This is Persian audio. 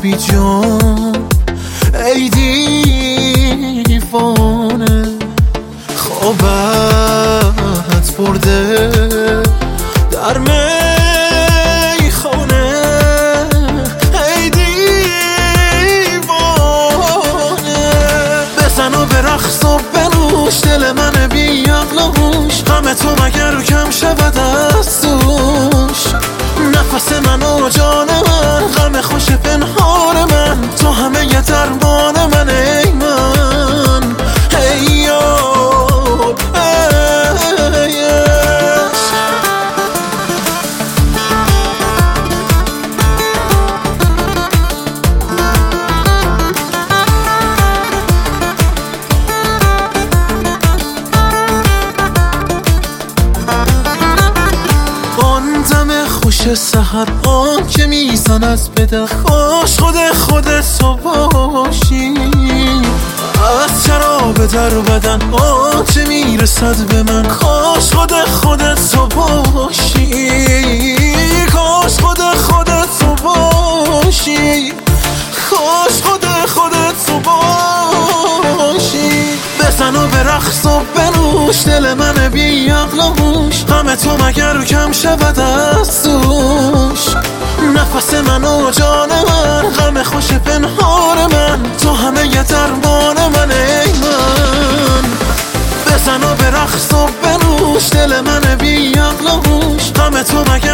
بی جان ای دیوانه، خوابت برده در میخانه ای دیوانه. بزن و به رقص و بنوش دل من بی عقل و هوش، غم تو مگر کم شود از دوش. نفس من و جان من، غم خوش پنهان من، تو همه ی درمان من ای من ای یار ای عشق. آن دم خوش سحر آن که میزند به دل، کاش خودت تو باشی. از شراب در بدن آن چه میرسد به من، کاش خودت تو باشی. کاش خودت تو باشی، کاش خودت تو باشی. بزن و به رقص و بنوش دل من بی عقل و هوش، غم تو مگر کم شود از دوش. نفس من و جان من، غم خوش پنهان من، تو همه ی درمان من ای من. بزن و به رقص و بنوش دل من بی عقل و هوش، غم تو مگر